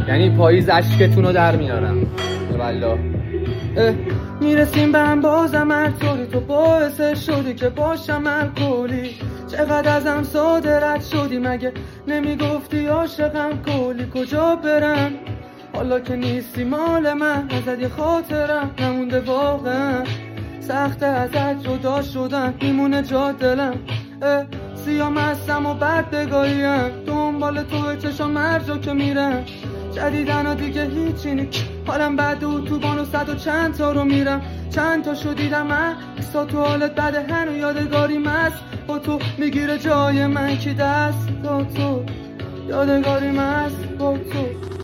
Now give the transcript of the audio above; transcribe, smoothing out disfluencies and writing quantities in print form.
یعنی پاییز اشکتونو در میارم والله. میرسیم به هم بازم هرطوری تو باعث شدی که باشم الکلی. چقدر ازم ساده رد شدی مگه نمیگفتی عاشقم کلی. کجا برم حالا که نیستی مال من، ازت یه خاطرم نمونده واقعا. سخته ازت جدا شدن میمونه جا دلم. سیاه مستم و بدگاهیم دنبال تو چشم مرجا که میرم. جدیدن ها دیگه هیچی نیست حالم بد و اتوبان و 100 و چند تا رو میرم. چند تا شو دیدم اکسا تو حالت بده هنو یادگاری مست با تو میگیره جای من کی دست تا تو. یادگاری مست با تو.